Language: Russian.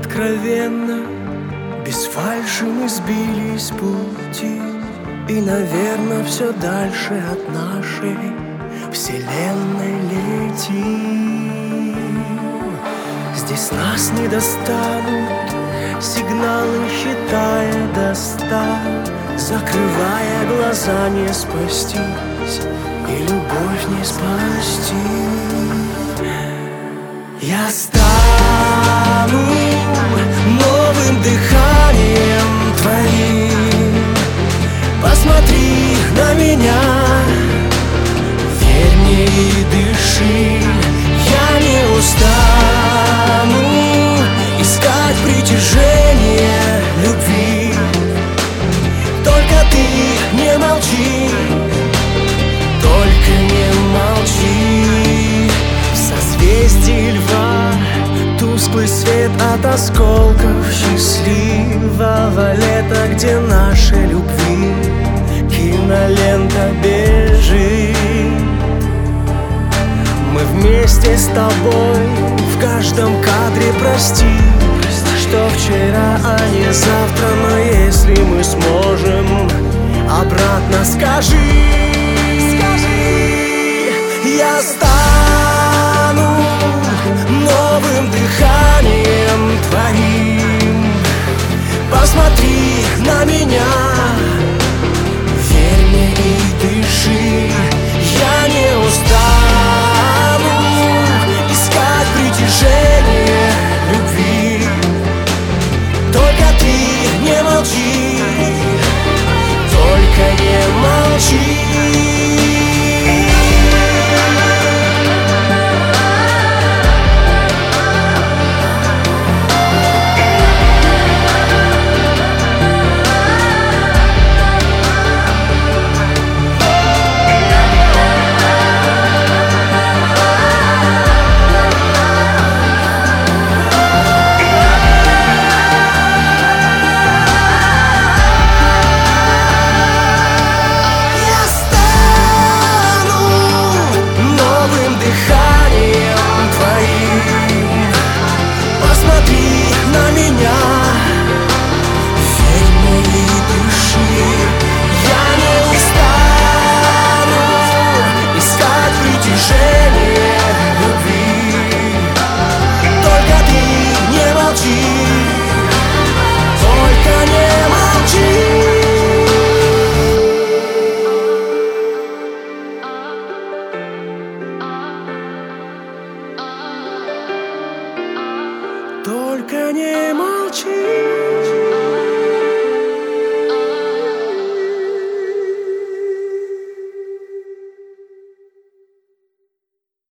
откровенно, без фальши мы сбились с пути, и, наверное, все дальше от нашей вселенной летим. Здесь нас не достанут сигналы, считая до 100, закрывая глаза, не спастись и любовь не спасти. Я стану новым дыханием твоим. Посмотри на меня, верь мне и дыши. Я не устану искать притяжение любви. Только ты не молчи, только не молчи. В созвездии льва тусклый свет от осколков счастливого лета, где нашей любви кинолента бежит. Мы вместе с тобой в каждом кадре, прости, что вчера, а не завтра. Но если мы сможем, обратно скажи. Я стану новым дыханием твоим. Посмотри на меня, верь мне и дыши. Я не устану искать притяжение любви. Только ты не молчи, только не молчи. Движение